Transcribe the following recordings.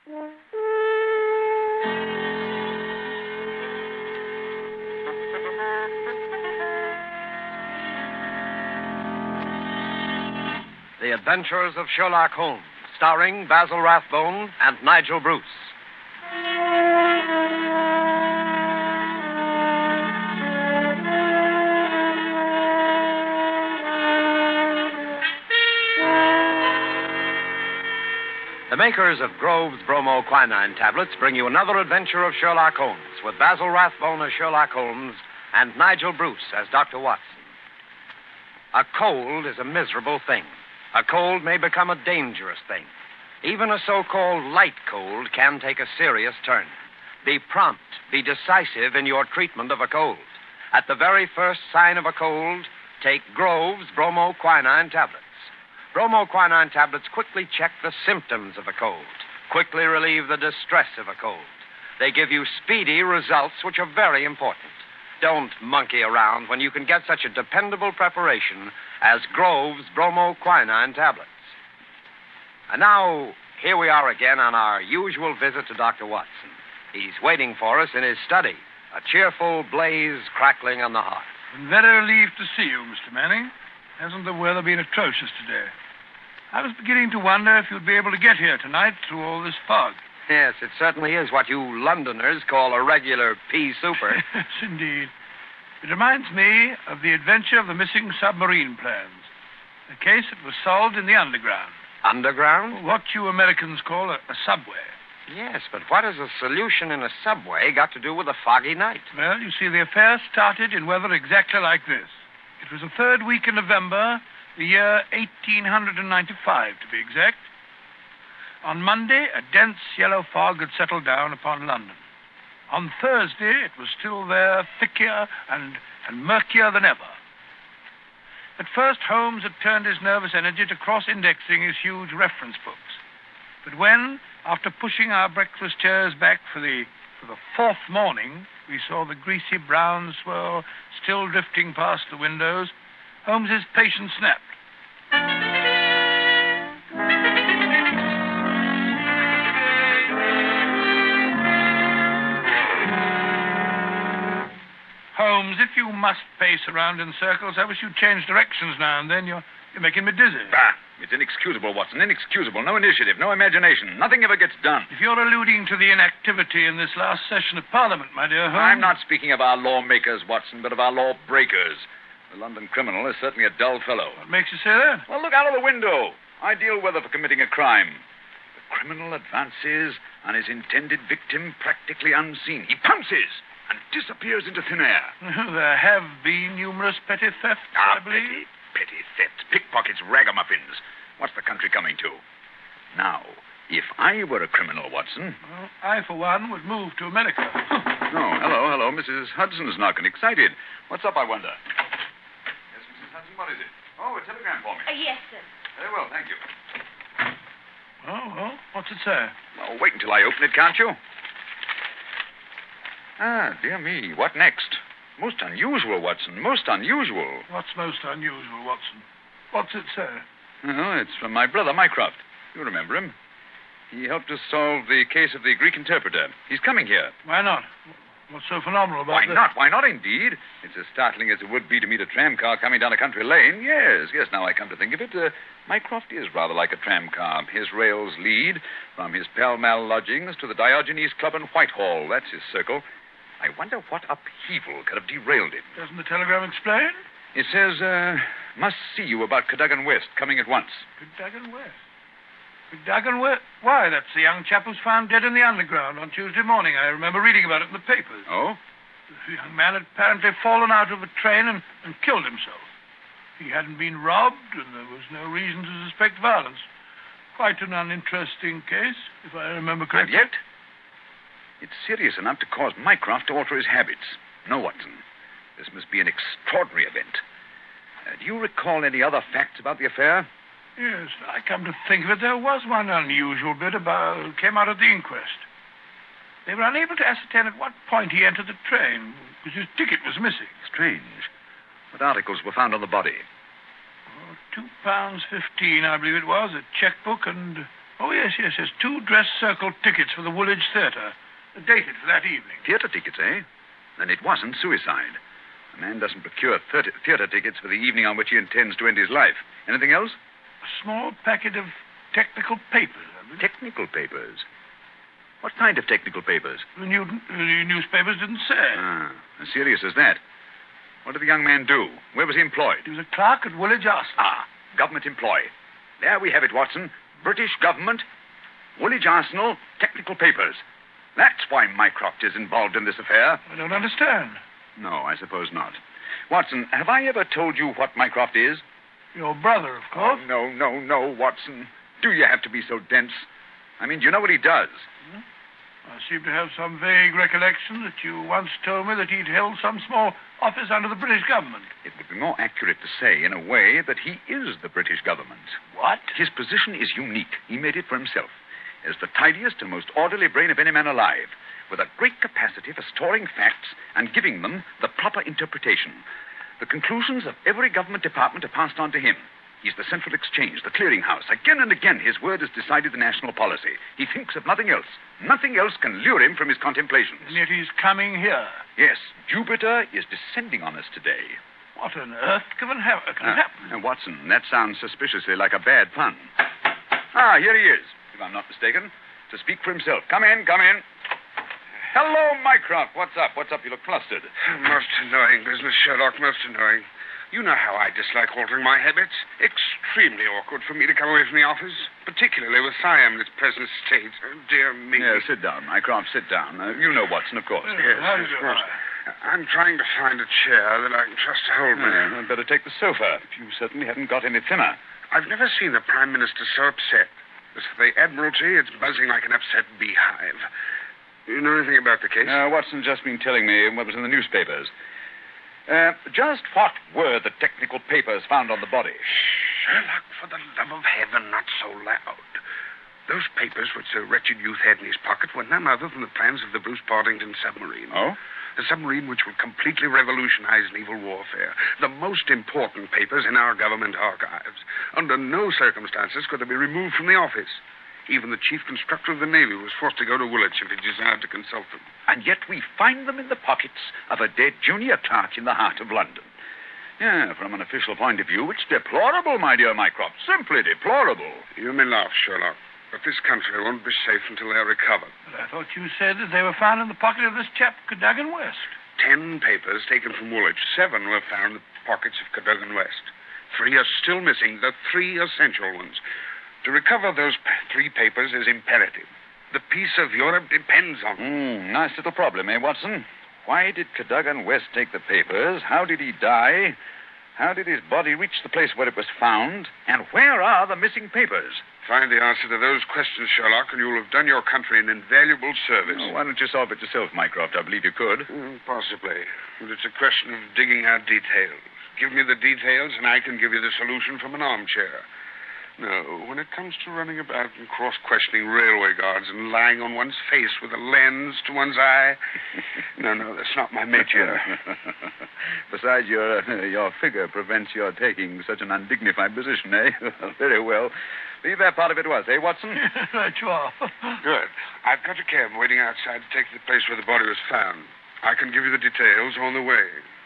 The Adventures of Sherlock Holmes, starring Basil Rathbone and Nigel Bruce. The makers of Grove's Bromo-Quinine tablets bring you another adventure of Sherlock Holmes, with Basil Rathbone as Sherlock Holmes and Nigel Bruce as Dr. Watson. A cold is a miserable thing. A cold may become a dangerous thing. Even a so-called light cold can take a serious turn. Be prompt, be decisive in your treatment of a cold. At the very first sign of a cold, take Grove's Bromo-Quinine tablets. Bromo-Quinine tablets quickly check the symptoms of a cold, quickly relieve the distress of a cold. They give you speedy results, which are very important. Don't monkey around when you can get such a dependable preparation as Grove's Bromo-Quinine tablets. And now, here we are again on our usual visit to Dr. Watson. He's waiting for us in his study, a cheerful blaze crackling on the hearth. I'm very relieved to see you, Mr. Manning. Hasn't the weather been atrocious today? I was beginning to wonder if you'd be able to get here tonight through all this fog. Yes, it certainly is what you Londoners call a regular pea souper. Yes, indeed. It reminds me of the adventure of the missing submarine plans. A case that was solved in the underground. Underground? What you Americans call a subway. Yes, but what has a solution in a subway got to do with a foggy night? Well, you see, the affair started in weather exactly like this. It was the third week in November, the year 1895, to be exact. On Monday, a dense yellow fog had settled down upon London. On Thursday, it was still there, thicker and murkier than ever. At first, Holmes had turned his nervous energy to cross-indexing his huge reference books. But when, after pushing our breakfast chairs back for the fourth morning, we saw the greasy brown swirl still drifting past the windows, Holmes's patience snapped. Holmes, if you must pace around in circles, I wish you'd change directions now and then. You're making me dizzy. Bah! It's inexcusable, Watson. Inexcusable. No initiative, no imagination. Nothing ever gets done. If you're alluding to the inactivity in this last session of Parliament, my dear Holmes... I'm not speaking of our lawmakers, Watson, but of our lawbreakers. The London criminal is certainly a dull fellow. What makes you say that? Well, look out of the window. Ideal weather for committing a crime. The criminal advances on his intended victim practically unseen. He pounces and disappears into thin air. There have been numerous petty thefts, I believe. Petty thefts, pickpockets, ragamuffins. What's the country coming to? Now, if I were a criminal, Watson... Well, I, for one, would move to America. Oh, hello. Mrs. Hudson's knocking. Excited. What's up, I wonder? Yes, Mrs. Hudson, what is it? Oh, a telegram for me. Yes, sir. Very well, thank you. Oh, well, what's it say? Oh, wait until I open it, can't you? Ah, dear me. What next? Most unusual, Watson. Most unusual. What's most unusual, Watson? What's it say? Oh, it's from my brother, Mycroft. You remember him. He helped us solve the case of the Greek interpreter. He's coming here. Why not? What's so phenomenal about Why not? Why not, indeed? It's as startling as it would be to meet a tram car coming down a country lane. Yes, now I come to think of it. Mycroft is rather like a tram car. His rails lead from his Pall Mall lodgings to the Diogenes Club in Whitehall. That's his circle. I wonder what upheaval could have derailed him. Doesn't the telegram explain? It says, must see you about Cadogan West, coming at once. Cadogan West? Cadogan West? Why, that's the young chap who's found dead in the underground on Tuesday morning. I remember reading about it in the papers. Oh? The young man had apparently fallen out of a train and killed himself. He hadn't been robbed, and there was no reason to suspect violence. Quite an uninteresting case, if I remember correctly. And yet, it's serious enough to cause Mycroft to alter his habits. No, Watson. This must be an extraordinary event. Do you recall any other facts about the affair? Yes, I come to think of it, there was one unusual bit came out of the inquest. They were unable to ascertain at what point he entered the train, because his ticket was missing. Strange. What articles were found on the body? £2.15, I believe it was, a checkbook and Oh, yes. 2 dress circle tickets for the Woolwich Theatre. Dated for that evening. Theatre tickets, eh? Then it wasn't suicide. A man doesn't procure theatre tickets for the evening on which he intends to end his life. Anything else? A small packet of technical papers. Technical papers? What kind of technical papers? The newspapers didn't say. Ah, as serious as that. What did the young man do? Where was he employed? He was a clerk at Woolwich Arsenal. Ah, government employee. There we have it, Watson. British government, Woolwich Arsenal, technical papers. That's why Mycroft is involved in this affair. I don't understand. No, I suppose not. Watson, have I ever told you what Mycroft is? Your brother, of course. Oh, no, Watson. Do you have to be so dense? I mean, do you know what he does? I seem to have some vague recollection that you once told me that he'd held some small office under the British government. It would be more accurate to say, in a way, that he is the British government. What? His position is unique. He made it for himself. As the tidiest and most orderly brain of any man alive, with a great capacity for storing facts and giving them the proper interpretation. The conclusions of every government department are passed on to him. He's the central exchange, the clearinghouse. Again and again, his word has decided the national policy. He thinks of nothing else. Nothing else can lure him from his contemplations. And yet he's coming here. Yes, Jupiter is descending on us today. What on earth can happen? Watson, that sounds suspiciously like a bad pun. Here he is, if I'm not mistaken, to speak for himself. Come in. Hello, Mycroft. What's up? You look flustered. Most annoying business, Sherlock, most annoying. You know how I dislike altering my habits. Extremely awkward for me to come away from the office, particularly with Siam in its present state. Oh, dear me. Yeah, sit down, Mycroft, sit down. You know Watson, of course. Yes, of course. I'm trying to find a chair that I can trust to hold me. I'd better take the sofa. You certainly haven't got any thinner. I've never seen the Prime Minister so upset. As for the Admiralty, it's buzzing like an upset beehive. You know anything about the case? Watson's just been telling me what was in the newspapers. Just what were the technical papers found on the body? Sherlock, for the love of heaven, not so loud. Those papers which the wretched youth had in his pocket were none other than the plans of the Bruce Partington submarine. Oh? The submarine which will completely revolutionize naval warfare. The most important papers in our government archives. Under no circumstances could they be removed from the office. Even the chief constructor of the Navy was forced to go to Woolwich if he desired to consult them. And yet we find them in the pockets of a dead junior clerk in the heart of London. Yeah, from an official point of view, it's deplorable, my dear Mycroft. Simply deplorable. You may laugh, Sherlock, but this country won't be safe until they're recovered. But I thought you said that they were found in the pocket of this chap, Cadogan West. 10 papers taken from Woolwich. 7 were found in the pockets of Cadogan West. 3 are still missing, the 3 essential ones. To recover those 3 papers is imperative. The peace of Europe depends on it. Nice little problem, eh, Watson? Why did Cadogan West take the papers? How did he die? How did his body reach the place where it was found? And where are the missing papers? Find the answer to those questions, Sherlock, and you'll have done your country an invaluable service. Why don't you solve it yourself, Mycroft? I believe you could. Possibly. But it's a question of digging out details. Give me the details, and I can give you the solution from an armchair. No, when it comes to running about and cross-questioning railway guards and lying on one's face with a lens to one's eye, no, that's not my métier. Besides, your figure prevents your taking such an undignified position, eh? Very well. Leave that part of it to us, eh, Watson? Right, you are. Good. I've got a cab waiting outside to take the place where the body was found. I can give you the details on the way.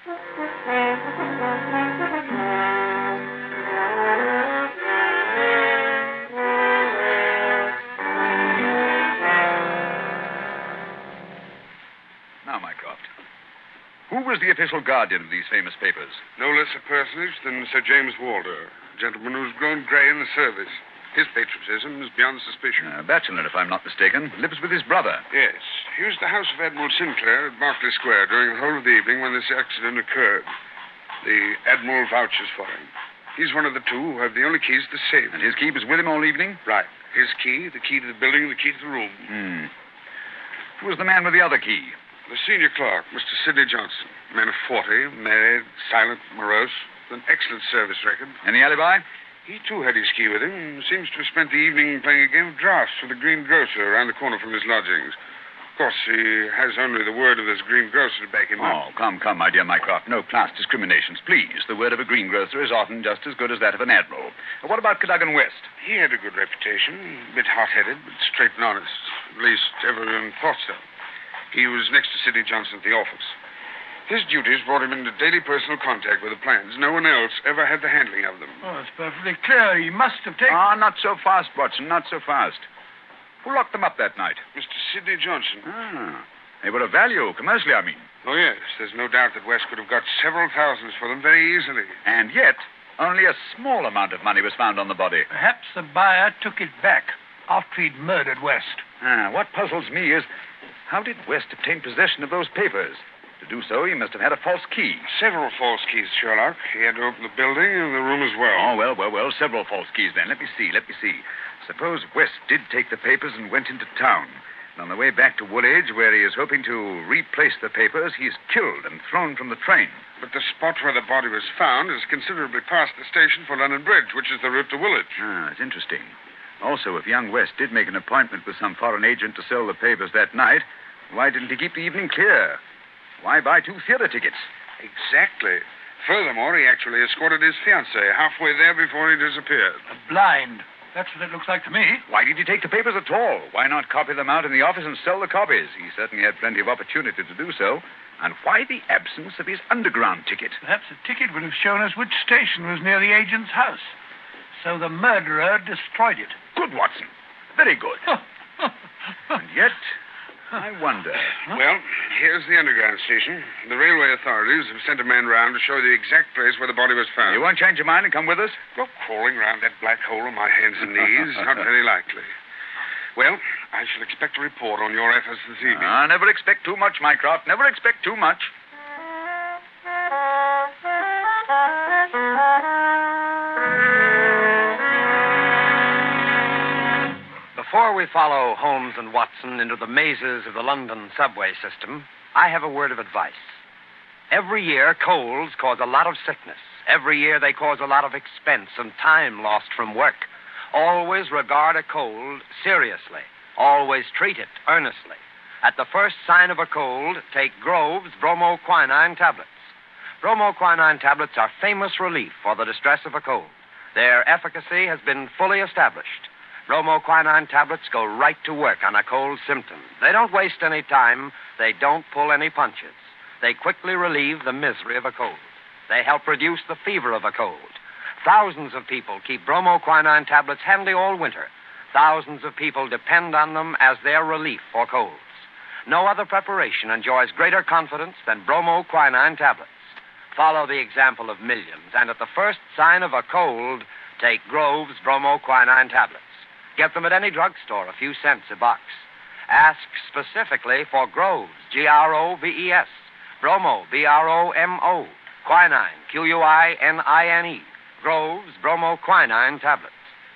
Now, Mycroft, who was the official guardian of these famous papers? No less a personage than Sir James Walder, a gentleman who's grown grey in the service. His patriotism is beyond suspicion. A bachelor, if I'm not mistaken, lives with his brother. Yes. He was at the house of Admiral Sinclair at Berkeley Square during the whole of the evening when this accident occurred. The Admiral vouches for him. He's one of the 2 who have the only keys to the safe. And his key was with him all evening? Right. His key, the key to the building, the key to the room. Who was the man with the other key? The senior clerk, Mr. Sidney Johnson. A man of 40, married, silent, morose, with an excellent service record. Any alibi? He, too, had his key with him and seems to have spent the evening playing a game of drafts with the greengrocer around the corner from his lodgings. Of course, he has only the word of this greengrocer to back him up. Oh, come, my dear Mycroft. No class discriminations, please. The word of a greengrocer is often just as good as that of an admiral. What about Cadogan West? He had a good reputation. A bit hot-headed, but straight and honest. At least everyone thought so. He was next to Sidney Johnson at the office. His duties brought him into daily personal contact with the plans. No one else ever had the handling of them. Oh, it's perfectly clear. He must have taken... Ah, not so fast, Watson, not so fast. Who locked them up that night? Mr. Sidney Johnson. Ah, they were of value, commercially, I mean. Oh, yes. There's no doubt that West could have got several thousands for them very easily. And yet, only a small amount of money was found on the body. Perhaps the buyer took it back after he'd murdered West. What puzzles me is, how did West obtain possession of those papers? To do so, he must have had a false key. Several false keys, Sherlock. He had to open the building and the room as well. Oh, well. Several false keys, then. Let me see. Suppose West did take the papers and went into town. And on the way back to Woolwich, where he is hoping to replace the papers, he's killed and thrown from the train. But the spot where the body was found is considerably past the station for London Bridge, which is the route to Woolwich. It's interesting. Also, if young West did make an appointment with some foreign agent to sell the papers that night, why didn't he keep the evening clear? Why buy 2 theater tickets? Exactly. Furthermore, he actually escorted his fiancée halfway there before he disappeared. Blind. That's what it looks like to me. Why did he take the papers at all? Why not copy them out in the office and sell the copies? He certainly had plenty of opportunity to do so. And why the absence of his underground ticket? Perhaps the ticket would have shown us which station was near the agent's house. So the murderer destroyed it. Good, Watson. Very good. And yet, I wonder. Well, here's the underground station. The railway authorities have sent a man round to show the exact place where the body was found. You won't change your mind and come with us? Go crawling round that black hole on my hands and knees? Not very likely. Well, I shall expect a report on your efforts this evening. Never expect too much, Mycroft. Never expect too much. Before we follow Holmes and Watson into the mazes of the London subway system, I have a word of advice. Every year, colds cause a lot of sickness. Every year, they cause a lot of expense and time lost from work. Always regard a cold seriously. Always treat it earnestly. At the first sign of a cold, take Grove's bromoquinine tablets. Bromoquinine tablets are famous relief for the distress of a cold. Their efficacy has been fully established. Bromoquinine tablets go right to work on a cold symptom. They don't waste any time. They don't pull any punches. They quickly relieve the misery of a cold. They help reduce the fever of a cold. Thousands of people keep bromoquinine tablets handy all winter. Thousands of people depend on them as their relief for colds. No other preparation enjoys greater confidence than bromoquinine tablets. Follow the example of millions, and at the first sign of a cold, take Grove's bromoquinine tablets. Get them at any drugstore, a few cents a box. Ask specifically for Grove's, Groves, Bromo, Bromo, quinine, Quinine, Grove's bromoquinine tablets.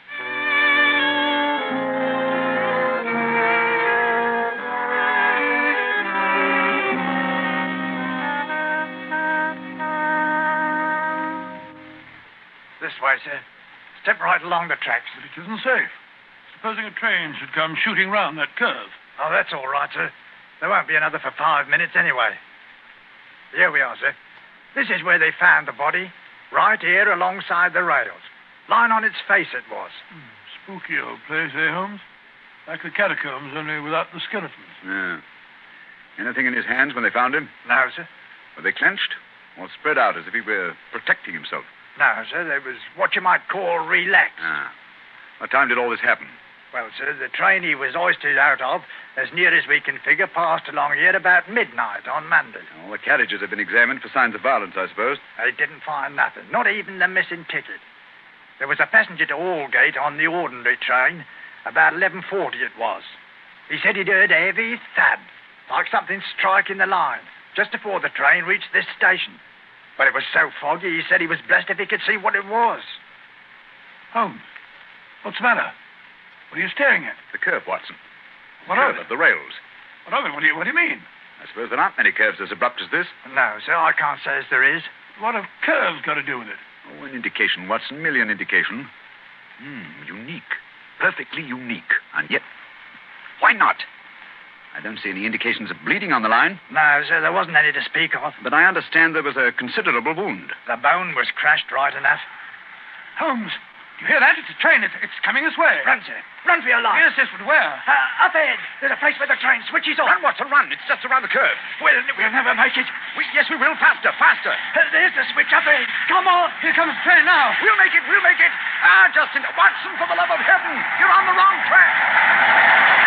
This way, sir. Step right along the tracks. But it isn't safe. Supposing a train should come shooting round that curve. Oh, that's all right, sir. There won't be another for 5 minutes anyway. Here we are, sir. This is where they found the body. Right here alongside the rails. Lying on its face it was. Spooky old place, eh, Holmes? Like the catacombs, only without the skeletons. Yeah. Anything in his hands when they found him? No, sir. Were they clenched? Or spread out as if he were protecting himself? No, sir. They was what you might call relaxed. What time did all this happen? Well, sir, the train he was hoisted out of, as near as we can figure, passed along here about midnight on Monday. All the carriages have been examined for signs of violence, I suppose. They didn't find nothing, not even the missing ticket. There was a passenger to Aldgate on the ordinary train. About 11:40 it was. He said he'd heard a heavy thud, like something striking the line, just before the train reached this station. But it was so foggy, he said he was blessed if he could see what it was. Holmes, what's the matter? What are you staring at? The curve, Watson. What curve of it? of the rails. What of it? What do you mean? I suppose there aren't many curves as abrupt as this. No, sir, I can't say as there is. What have curves got to do with it? Oh, an indication, Watson. Merely an indication. Unique. Perfectly unique. And yet, why not? I don't see any indications of bleeding on the line. No, sir, there wasn't any to speak of. But I understand there was a considerable wound. The bone was crushed right enough. Holmes, you hear that? It's a train. It's coming this way. Run, sir. Run for your life. Yes, yes, but where? Up ahead. There's a place where the train switches off. Run, Watson, run. It's just around the curve. We'll never make it. Yes, we will. Faster, faster. There's the switch up ahead. Come on. Here comes the train now. We'll make it. Ah, Justin, Watson, for the love of heaven. You're on the wrong track.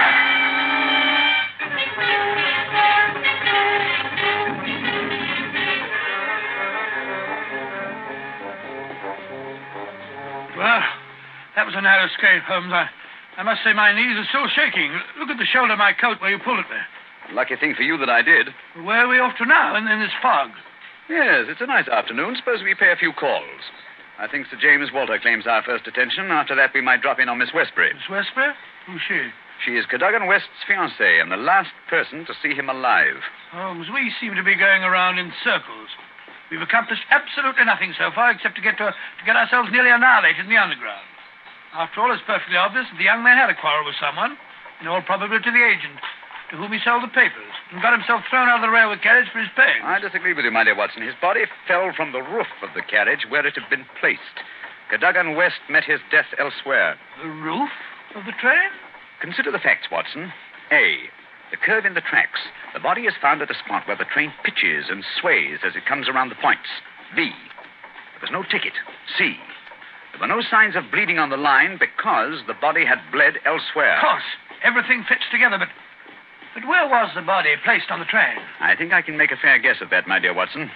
Well, that was a narrow escape, Holmes. I must say my knees are still shaking. Look at the shoulder of my coat where you pulled it there. Lucky thing for you that I did. Where are we off to now in this fog? Yes, it's a nice afternoon. Suppose we pay a few calls. I think Sir James Walter claims our first attention. After that, we might drop in on Miss Westbury. Miss Westbury? Who's she? She is Cadogan West's fiancée and the last person to see him alive. Holmes, we seem to be going around in circles. We've accomplished absolutely nothing so far except to get ourselves nearly annihilated in the underground. After all, it's perfectly obvious that the young man had a quarrel with someone, in all probability the agent, to whom he sold the papers, and got himself thrown out of the railway carriage for his pains. I disagree with you, my dear Watson. His body fell from the roof of the carriage where it had been placed. Cadogan West met his death elsewhere. The roof of the train? Consider the facts, Watson. A, the curve in the tracks. The body is found at a spot where the train pitches and sways as it comes around the points. B, there was no ticket. C, there were no signs of bleeding on the line because the body had bled elsewhere. Of course. Everything fits together, but where was the body placed on the train? I think I can make a fair guess at that, my dear Watson.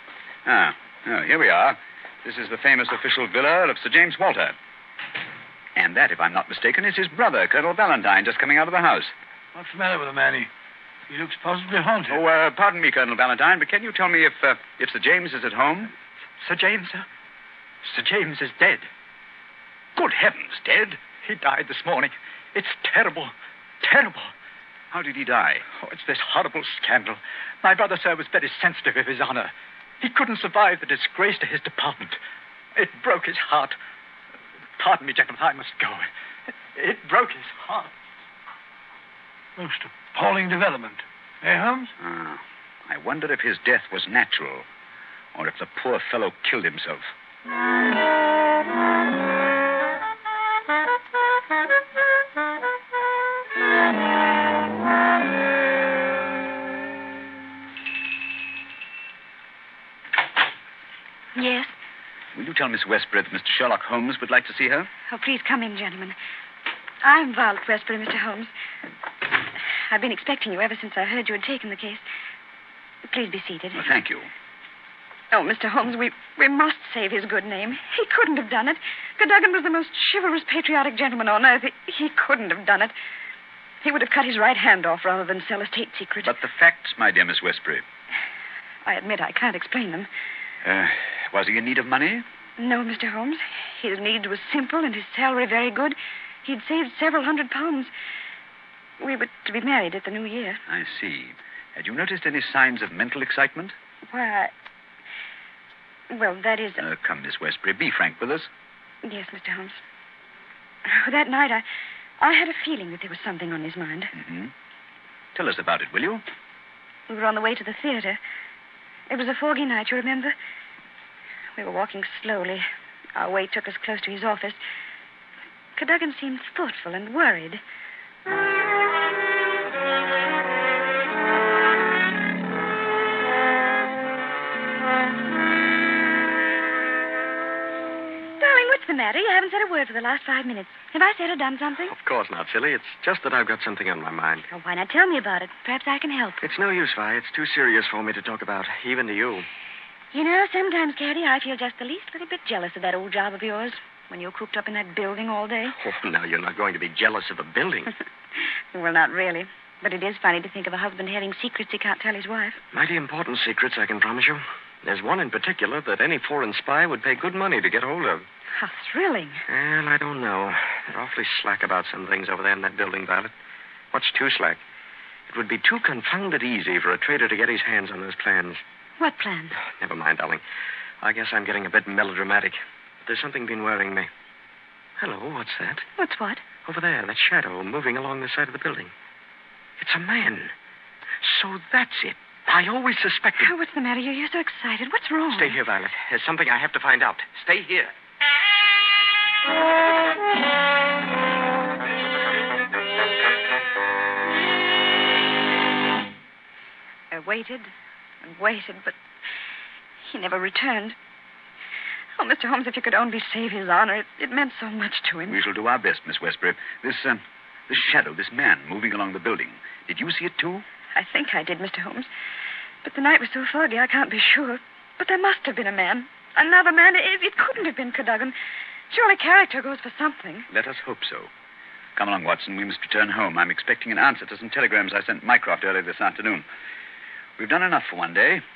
Here we are. This is the famous official villa of Sir James Walter. And that, if I'm not mistaken, is his brother, Colonel Valentine, just coming out of the house. What's the matter with the man? He looks positively haunted. Oh, pardon me, Colonel Valentine, but can you tell me if Sir James is at home? Sir James, sir? Sir James is dead. Good heavens, dead? He died this morning. It's terrible. Terrible. How did he die? Oh, it's this horrible scandal. My brother, sir, was very sensitive of his honor. He couldn't survive the disgrace to his department. It broke his heart. Pardon me, gentlemen, I must go. It broke his heart. Most appalling development. Eh, Holmes? I wonder if his death was natural, or if the poor fellow killed himself. Yes? Will you tell Miss Westbury that Mr. Sherlock Holmes would like to see her? Oh, please come in, gentlemen. I'm Violet Westbury, Mr. Holmes. I've been expecting you ever since I heard you had taken the case. Please be seated. Well, thank you. Oh, Mr. Holmes, we must save his good name. He couldn't have done it. Cadogan was the most chivalrous, patriotic gentleman on earth. He couldn't have done it. He would have cut his right hand off rather than sell a state secret. But the facts, my dear Miss Westbury. I admit I can't explain them. Was he in need of money? No, Mr. Holmes. His needs were simple and his salary very good. He'd saved several £100. We were to be married at the new year. I see. Had you noticed any signs of mental excitement? Why, well, that is... Come, Miss Westbury, be frank with us. Yes, Mr. Holmes. That night, I had a feeling that there was something on his mind. Mm-hmm. Tell us about it, will you? We were on the way to the theater. It was a foggy night, you remember? We were walking slowly. Our way took us close to his office. Cadogan seemed thoughtful and worried. Darling, what's the matter? You haven't said a word for the last 5 minutes. Have I said or done something? Of course not, silly. It's just that I've got something on my mind. Oh, why not tell me about it? Perhaps I can help. It's no use, Vi. It's too serious for me to talk about, even to you. You know, sometimes, Caddy, I feel just the least little bit jealous of that old job of yours when you're cooped up in that building all day. Oh, now you're not going to be jealous of a building. Well, not really. But it is funny to think of a husband having secrets he can't tell his wife. Mighty important secrets, I can promise you. There's one in particular that any foreign spy would pay good money to get hold of. How thrilling. Well, I don't know. They're awfully slack about some things over there in that building, Violet. What's too slack? It would be too confounded easy for a traitor to get his hands on those plans. What plans? Never mind, darling. I guess I'm getting a bit melodramatic. But there's something been worrying me. Hello, what's that? What's what? Over there, that shadow moving along the side of the building. It's a man. So that's it. I always suspected. Oh, what's the matter? You're so excited. What's wrong? Stay here, Violet. There's something I have to find out. Stay here. I waited and waited, but he never returned. Oh, Mr. Holmes, if you could only save his honor, it meant so much to him. We shall do our best, Miss Westbury. This shadow, this man moving along the building. Did you see it, too? I think I did, Mr. Holmes. But the night was so foggy, I can't be sure. But there must have been a man. Another man. It couldn't have been Cadogan. Surely character goes for something. Let us hope so. Come along, Watson. We must return home. I'm expecting an answer to some telegrams I sent Mycroft earlier this afternoon. We've done enough for one day.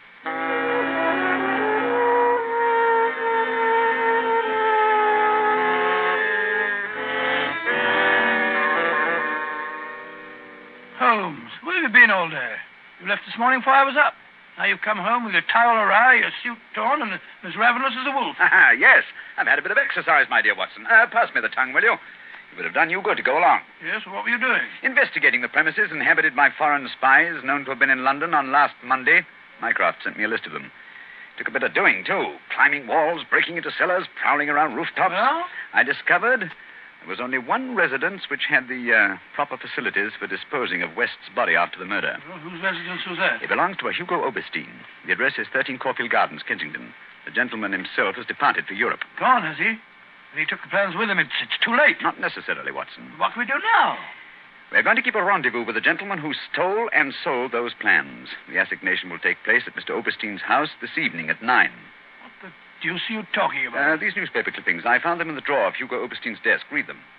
Holmes, where have you been all day? You left this morning before I was up. Now you've come home with your towel awry, your suit torn, and as ravenous as a wolf. Yes, I've had a bit of exercise, my dear Watson. Pass me the tongue, will you? It would have done you good to go along. Yes, well, what were you doing? Investigating the premises inhabited by foreign spies known to have been in London on last Monday. Mycroft sent me a list of them. Took a bit of doing, too. Climbing walls, breaking into cellars, prowling around rooftops. Well? I discovered there was only one residence which had the proper facilities for disposing of West's body after the murder. Well, whose residence was that? It belongs to a Hugo Oberstein. The address is 13 Caulfield Gardens, Kensington. The gentleman himself has departed for Europe. Gone, has he? And he took the plans with him. It's too late. Not necessarily, Watson. What can we do now? We're going to keep a rendezvous with the gentleman who stole and sold those plans. The assignation will take place at Mr. Oberstein's house this evening at 9. What the deuce are you talking about? These newspaper clippings. I found them in the drawer of Hugo Oberstein's desk. Read them.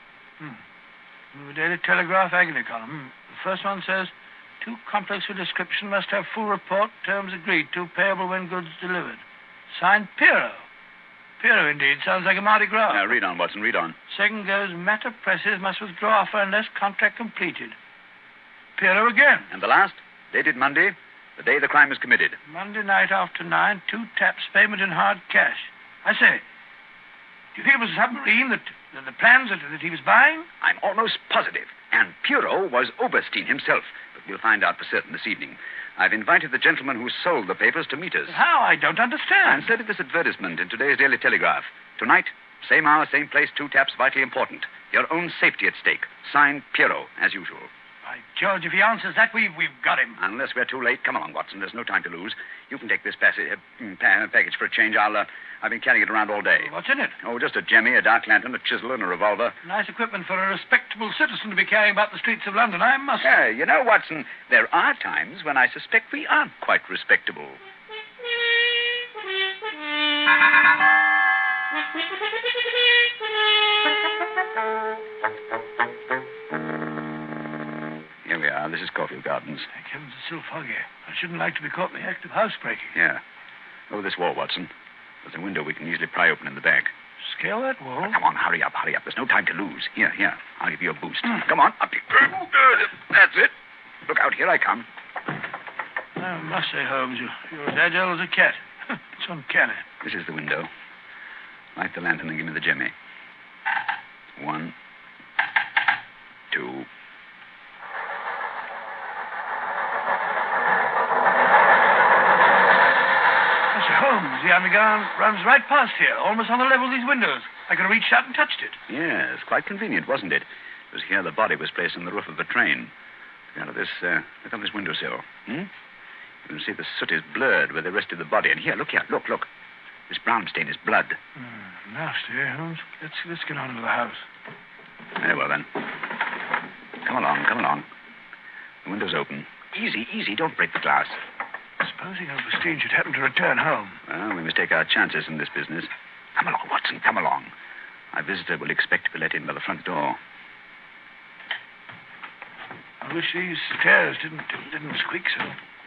The Daily Telegraph agony column. The first one says, too complex for description, must have full report, terms agreed to, payable when goods delivered. Signed, Piero. Piero, indeed. Sounds like a Mardi Gras. Now, read on, Watson, read on. Second goes, matter presses, must withdraw offer unless contract completed. Piero again. And the last, dated Monday, the day the crime was committed. Monday night after 9, 2 taps, payment in hard cash. I say, do you think it was a submarine that the plans that he was buying? I'm almost positive. And Piero was Oberstein himself. But we'll find out for certain this evening. I've invited the gentleman who sold the papers to meet us. How? I don't understand. I inserted this advertisement in today's Daily Telegraph. Tonight, same hour, same place, 2 taps, vitally important. Your own safety at stake. Signed, Piero, as usual. By George, if he answers that, we've got him. Unless we're too late. Come along, Watson. There's no time to lose. You can take this package for a change. I've been carrying it around all day. What's in it? Oh, just a jemmy, a dark lantern, a chisel, and a revolver. Nice equipment for a respectable citizen to be carrying about the streets of London, I must say. Yeah, you know, Watson, there are times when I suspect we aren't quite respectable. Here we are. This is Caulfield Gardens. Thank heavens, it's still foggy. I shouldn't like to be caught in the act of housebreaking. Yeah. Over this wall, Watson. There's a window we can easily pry open in the back. Scale that wall? Come on, hurry up. There's no time to lose. Here. I'll give you a boost. Come on, up you. That's it. Look out, here I come. I must say, Holmes, you're as agile as a cat. It's uncanny. This is the window. Light the lantern and give me the jemmy. 1, 2. Holmes, the underground runs right past here, almost on the level of these windows. I could have reached out and touched it. Yes, quite convenient, wasn't it? It was here the body was placed on the roof of a train. Look on this windowsill. You can see the soot is blurred where they rested the body. And here, look. This brown stain is blood. Nasty, eh, Holmes? Let's get on into the house. Very well, then. Come along. The window's open. Easy, don't break the glass. Supposing Oberstein should happen to return home. Well, we must take our chances in this business. Come along, Watson, come along. Our visitor will expect to be let in by the front door. I wish these stairs didn't squeak so.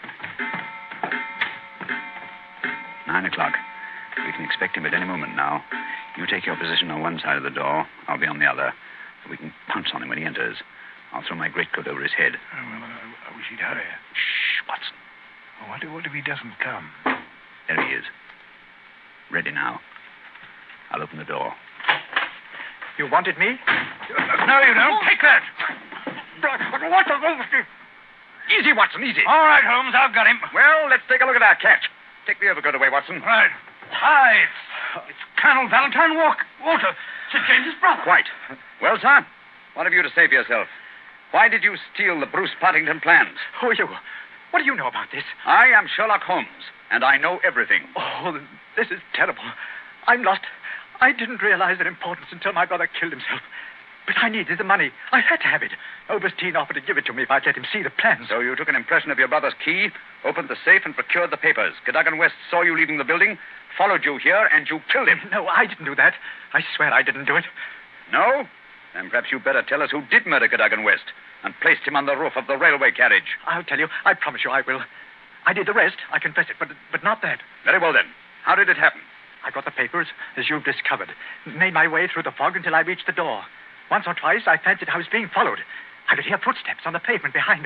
9 o'clock. We can expect him at any moment now. You take your position on one side of the door. I'll be on the other. We can pounce on him when he enters. I'll throw my greatcoat over his head. Oh, well, I wish he'd hurry. Shh, Watson. What if he doesn't come? There he is. Ready now. I'll open the door. You wanted me? No, you don't. Take that. What the... Easy, Watson, easy. All right, Holmes, I've got him. Well, let's take a look at our catch. Take the overcoat away, Watson. Right. Hi, it's Colonel Valentine Walter, Sir James's brother. Quite. Well, sir, what have you to say for yourself? Why did you steal the Bruce Partington plans? Who are you? What do you know about this? I am Sherlock Holmes, and I know everything. Oh, this is terrible. I'm lost. I didn't realize their importance until my brother killed himself. But I needed the money. I had to have it. Oberstein offered to give it to me if I'd let him see the plans. So you took an impression of your brother's key, opened the safe, and procured the papers. Cadogan West saw you leaving the building, followed you here, and you killed him. No, I didn't do that. I swear I didn't do it. No? Then perhaps you'd better tell us who did murder Cadogan West and placed him on the roof of the railway carriage. I'll tell you. I promise you I will. I did the rest. I confess it, but not that. Very well, then. How did it happen? I got the papers, as you've discovered. Made my way through the fog until I reached the door. Once or twice, I fancied I was being followed. I could hear footsteps on the pavement behind me.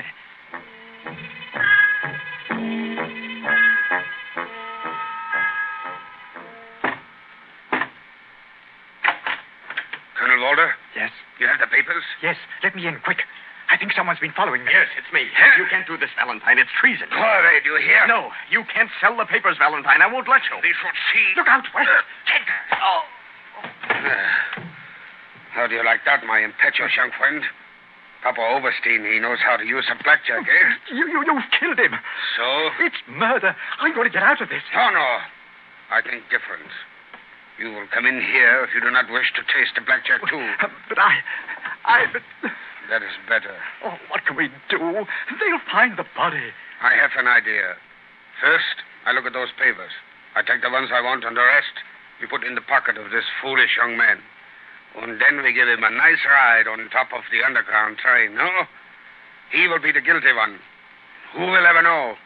Colonel Walter? Yes? You have the papers? Yes. Let me in, quick. I think someone's been following me. Yes, it's me. Huh? You can't do this, Valentine. It's treason. Hurry, do you hear? No, you can't sell the papers, Valentine. I won't let you. They should see. Look out, West. Oh. How do you like that, my impetuous young friend? Papa Oberstein, he knows how to use a blackjack, eh? You've killed him. So? It's murder. I'm going to get out of this. Oh, no. I think different. You will come in here if you do not wish to taste the blackjack, too. But That is better. Oh, what can we do? They'll find the body. I have an idea. First, I look at those papers. I take the ones I want, and the rest we put in the pocket of this foolish young man. And then we give him a nice ride on top of the underground train, no? He will be the guilty one. Who will ever know?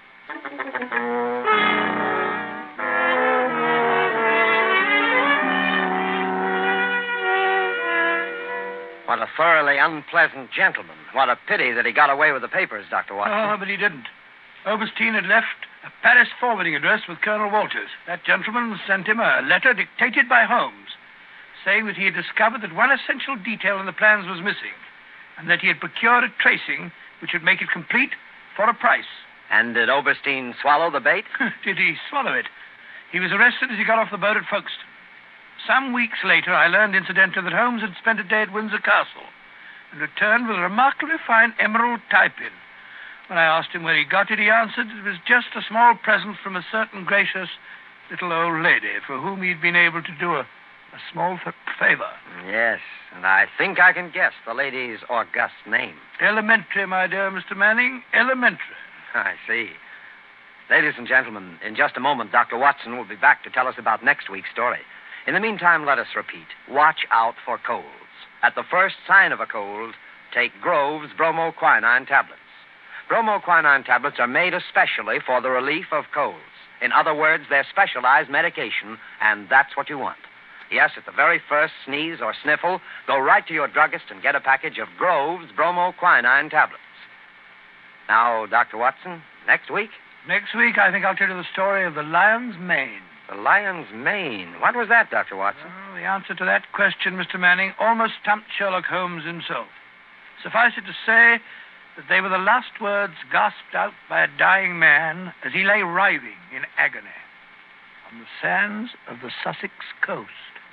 What a thoroughly unpleasant gentleman. What a pity that he got away with the papers, Dr. Watson. Oh, but he didn't. Oberstein had left a Paris forwarding address with Colonel Walters. That gentleman sent him a letter dictated by Holmes, saying that he had discovered that one essential detail in the plans was missing, and that he had procured a tracing which would make it complete for a price. And did Oberstein swallow the bait? Did he swallow it? He was arrested as he got off the boat at Folkestone. Some weeks later, I learned, incidentally, that Holmes had spent a day at Windsor Castle and returned with a remarkably fine emerald tie-pin. When I asked him where he got it, he answered it was just a small present from a certain gracious little old lady for whom he'd been able to do a small favor. Yes, and I think I can guess the lady's august name. Elementary, my dear Mr. Manning, elementary. I see. Ladies and gentlemen, in just a moment, Dr. Watson will be back to tell us about next week's story. In the meantime, let us repeat. Watch out for colds. At the first sign of a cold, take Grove's bromoquinine tablets. Bromoquinine tablets are made especially for the relief of colds. In other words, they're specialized medication, and that's what you want. Yes, at the very first sneeze or sniffle, go right to your druggist and get a package of Grove's bromoquinine tablets. Now, Dr. Watson, next week? Next week, I think I'll tell you the story of the lion's mane. The lion's mane. What was that, Dr. Watson? Well, the answer to that question, Mr. Manning, almost stumped Sherlock Holmes himself. Suffice it to say that they were the last words gasped out by a dying man as he lay writhing in agony on the sands of the Sussex coast.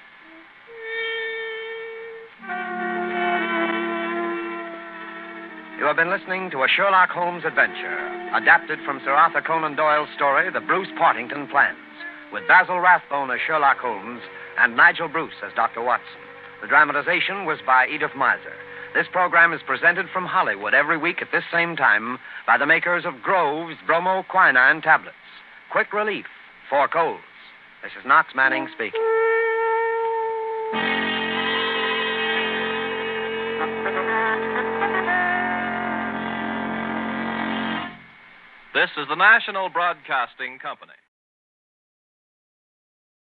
You have been listening to a Sherlock Holmes adventure, adapted from Sir Arthur Conan Doyle's story, The Bruce Partington Plans, with Basil Rathbone as Sherlock Holmes and Nigel Bruce as Dr. Watson. The dramatization was by Edith Miser. This program is presented from Hollywood every week at this same time by the makers of Grove's bromoquinine tablets. Quick relief for colds. This is Knox Manning speaking. This is the National Broadcasting Company.